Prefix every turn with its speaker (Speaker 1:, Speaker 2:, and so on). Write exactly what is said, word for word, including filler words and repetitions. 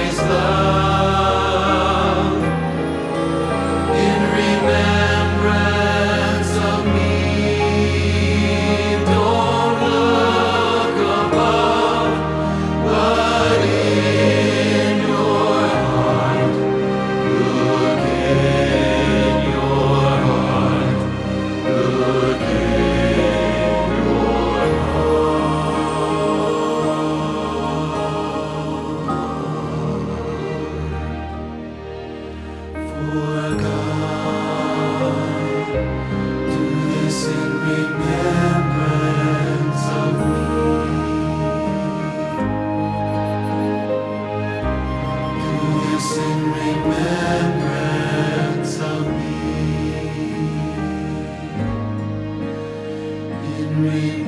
Speaker 1: His love in remembrance of me. Don't look above, but in your heart, look in your heart, look in your For God, do this in remembrance of me. Do this in remembrance of me. In remembrance